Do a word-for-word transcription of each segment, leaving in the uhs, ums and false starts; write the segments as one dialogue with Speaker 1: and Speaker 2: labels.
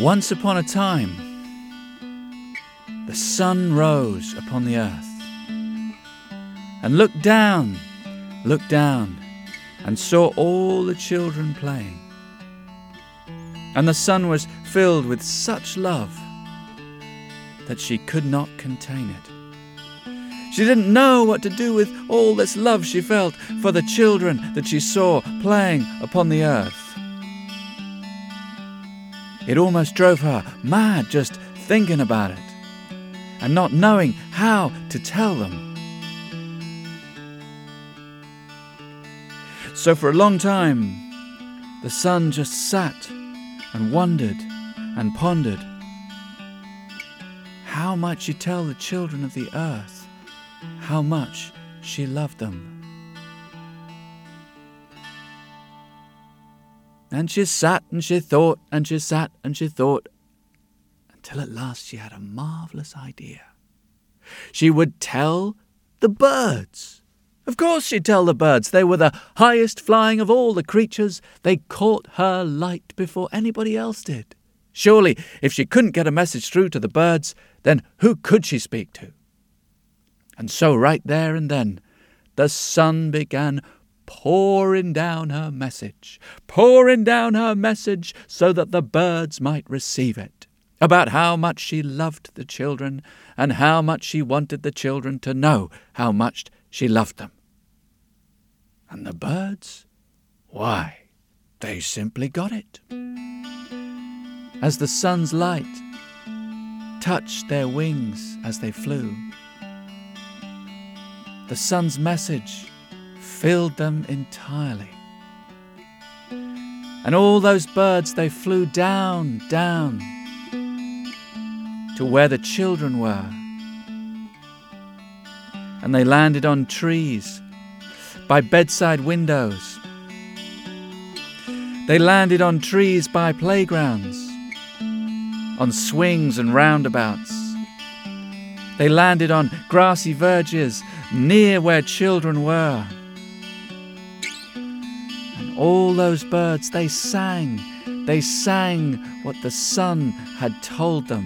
Speaker 1: Once upon a time, the sun rose upon the earth and looked down, looked down, and saw all the children playing. And the sun was filled with such love that she could not contain it. She didn't know what to do with all this love she felt for the children that she saw playing upon the earth. It almost drove her mad just thinking about it and not knowing how to tell them. So for a long time, the sun just sat and wondered and pondered. How might she tell the children of the earth how much she loved them? And she sat and she thought and she sat and she thought until at last she had a marvellous idea. She would tell the birds. Of course she'd tell the birds. They were the highest flying of all the creatures. They caught her light before anybody else did. Surely, if she couldn't get a message through to the birds, then who could she speak to? And so right there and then, the sun began pouring down her message, pouring down her message so that the birds might receive it, about how much she loved the children and how much she wanted the children to know how much she loved them. And the birds, why, they simply got it. As the sun's light touched their wings as they flew, the sun's message filled them entirely. And all those birds, they flew down, down to where the children were. And they landed on trees, by bedside windows. They landed on trees by playgrounds, on swings and roundabouts. They landed on grassy verges near where children were. And all those birds, they sang, they sang what the sun had told them.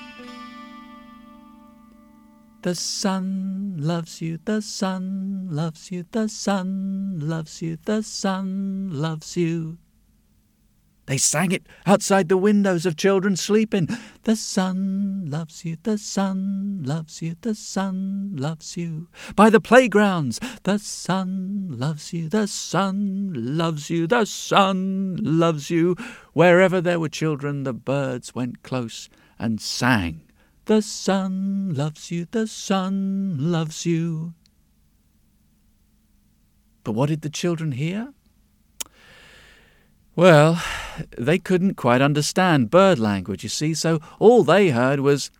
Speaker 1: The sun loves you, the sun loves you, the sun loves you, the sun loves you. They sang it outside the windows of children sleeping. The sun loves you, the sun loves you, the sun loves you. By the playgrounds, the sun loves you, the sun loves you, the sun loves you. Wherever there were children, the birds went close and sang. The sun loves you, the sun loves you. But what did the children hear? Well, they couldn't quite understand bird language, you see, so all they heard was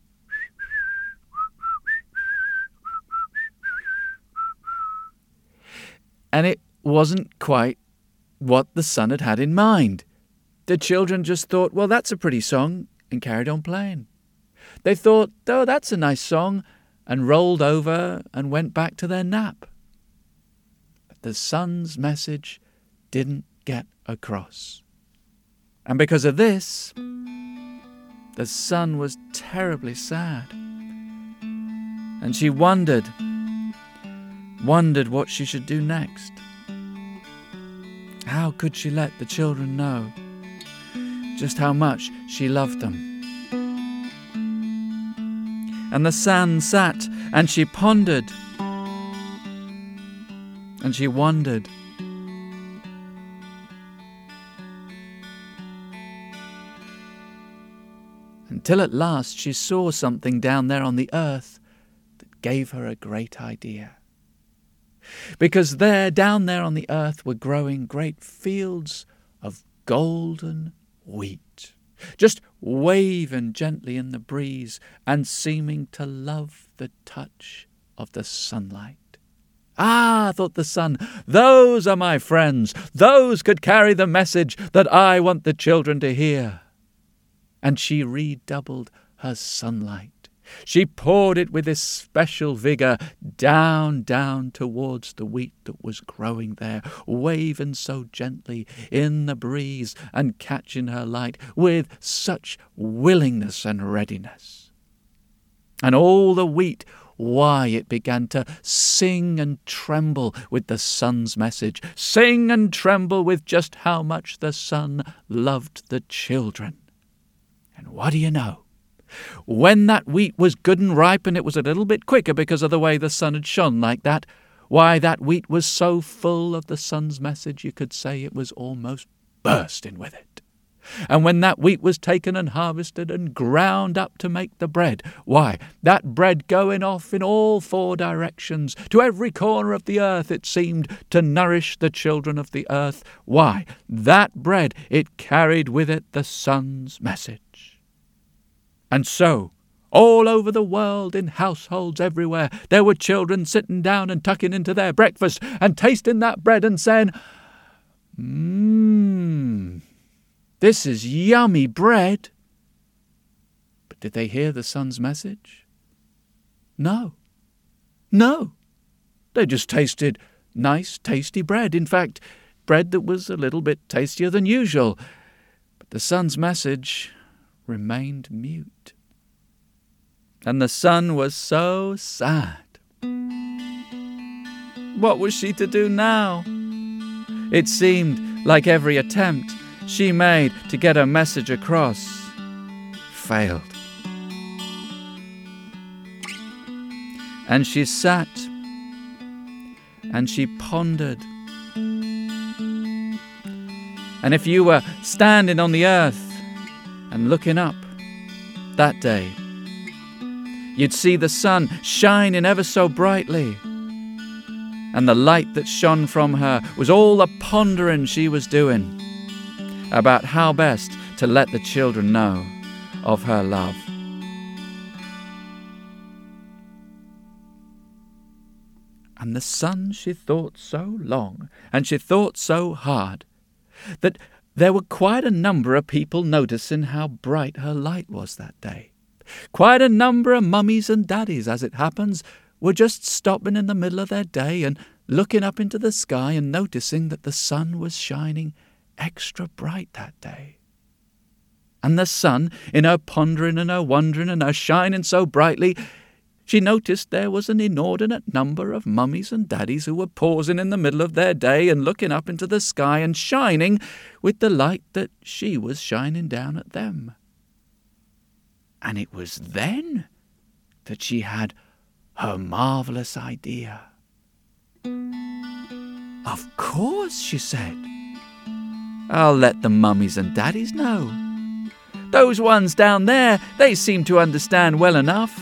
Speaker 1: and it wasn't quite what the sun had had in mind. The children just thought, well, that's a pretty song, and carried on playing. They thought, oh, that's a nice song, and rolled over and went back to their nap. But the sun's message didn't get across. And because of this, the sun was terribly sad. And she wondered, wondered what she should do next. How could she let the children know just how much she loved them? And the sun sat, and she pondered, and she wondered. Until at last she saw something down there on the earth that gave her a great idea. Because there, down there on the earth, were growing great fields of golden wheat, just waving gently in the breeze and seeming to love the touch of the sunlight. Ah, thought the sun, those are my friends. Those could carry the message that I want the children to hear. And she redoubled her sunlight She poured it with especial vigour down, down towards the wheat that was growing there, waving so gently in the breeze and catching her light with such willingness and readiness. And all the wheat, why, it began to sing and tremble with the sun's message, sing and tremble with just how much the sun loved the children. And what do you know? When that wheat was good and ripe, and it was a little bit quicker because of the way the sun had shone like that, why, that wheat was so full of the sun's message you could say it was almost bursting with it. And when that wheat was taken and harvested and ground up to make the bread, why, that bread going off in all four directions, to every corner of the earth, it seemed, to nourish the children of the earth, why, that bread, it carried with it the sun's message. And so, all over the world, in households everywhere, there were children sitting down and tucking into their breakfast and tasting that bread and saying, Mmm, this is yummy bread. But did they hear the sun's message? No. No. They just tasted nice, tasty bread. In fact, bread that was a little bit tastier than usual. But the sun's message remained mute. And the sun was so sad. What was she to do now? It seemed like every attempt she made to get her message across failed. And she sat and she pondered. And if you were standing on the earth and looking up that day, you'd see the sun shining ever so brightly. And the light that shone from her was all the pondering she was doing about how best to let the children know of her love. And the sun, she thought so long, and she thought so hard, that there were quite a number of people noticing how bright her light was that day. Quite a number of mummies and daddies, as it happens, were just stopping in the middle of their day and looking up into the sky and noticing that the sun was shining extra bright that day. And the sun, in her pondering and her wondering and her shining so brightly, she noticed there was an inordinate number of mummies and daddies who were pausing in the middle of their day and looking up into the sky and shining with the light that she was shining down at them. And it was then that she had her marvellous idea. Of course, she said, I'll let the mummies and daddies know. Those ones down there, they seem to understand well enough.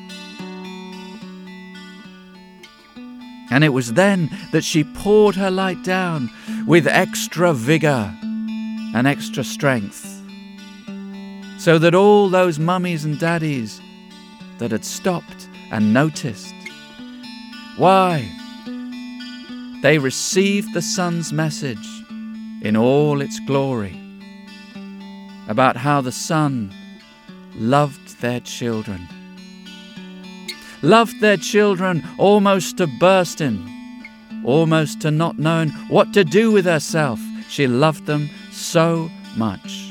Speaker 1: And it was then that she poured her light down with extra vigour and extra strength, so that all those mummies and daddies that had stopped and noticed, why, they received the sun's message in all its glory about how the sun loved their children. Loved their children almost to bursting, almost to not knowing what to do with herself. She loved them so much.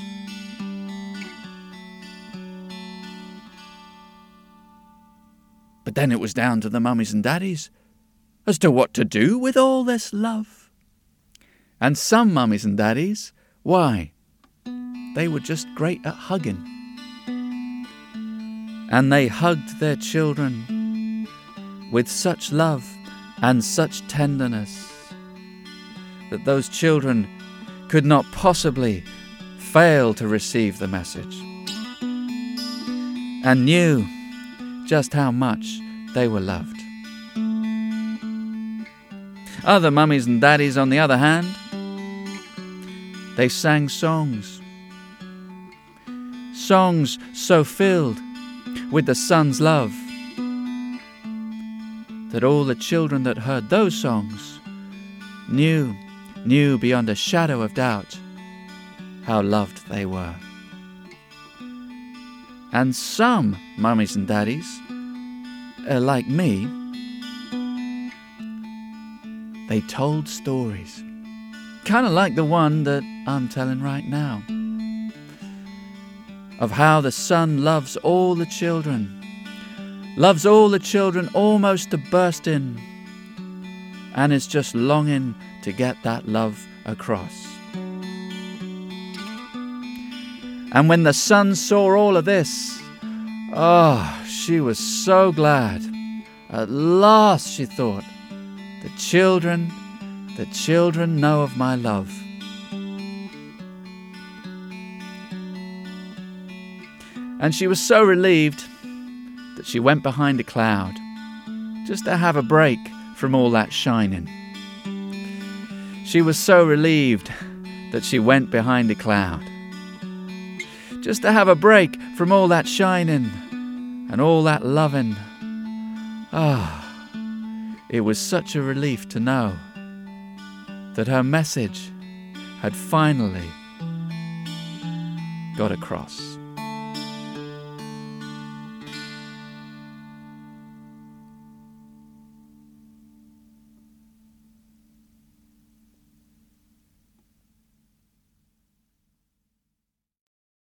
Speaker 1: But then it was down to the mummies and daddies as to what to do with all this love. And some mummies and daddies, why, they were just great at hugging. And they hugged their children with such love and such tenderness that those children could not possibly fail to receive the message, and knew just how much they were loved. Other mummies and daddies, on the other hand, they sang songs, songs so filled with the sun's love that all the children that heard those songs knew, knew beyond a shadow of doubt how loved they were. And some mummies and daddies, uh, like me, they told stories. Kind of like the one that I'm telling right now. Of how the sun loves all the children. Loves all the children almost to bursting. And is just longing to get that love across. And when the sun saw all of this, oh, she was so glad. At last, she thought, the children, the children know of my love. And she was so relieved that she went behind a cloud, just to have a break from all that shining. She was so relieved that she went behind a cloud, just to have a break from all that shining and all that loving. Ah, it was such a relief to know that her message had finally got across.